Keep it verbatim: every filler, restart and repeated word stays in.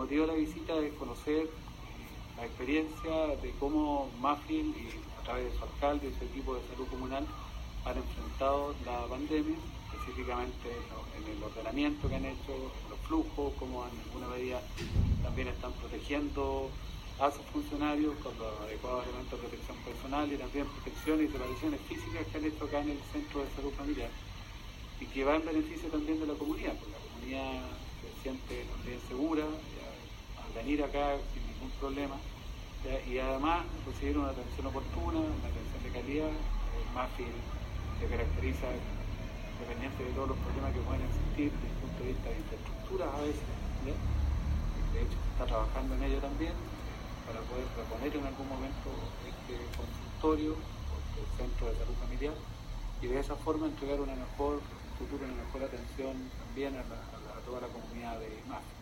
motivo de la visita es conocer la experiencia de cómo Mafil, y a través de su alcalde y su equipo de salud comunal, han enfrentado la pandemia, específicamente en el ordenamiento que han hecho, los flujos, cómo en alguna medida también están protegiendo a sus funcionarios con los adecuados elementos de protección personal y también protección y supervisiones físicas que han hecho acá en el Centro de Salud Familiar, y que va en beneficio también de la comunidad, porque la comunidad se siente también segura al venir acá sin ningún problema, ¿ya? Y además recibir una atención oportuna, una atención de calidad. El Mafil se caracteriza, independiente de todos los problemas que pueden existir desde el punto de vista de infraestructuras a veces, ¿ya? De hecho se está trabajando en ello también para poder reponer en algún momento este consultorio, el Centro de Salud Familiar, y de esa forma entregar una mejor futuro, una mejor atención también a, la, a, la, a toda la comunidad de Mafil.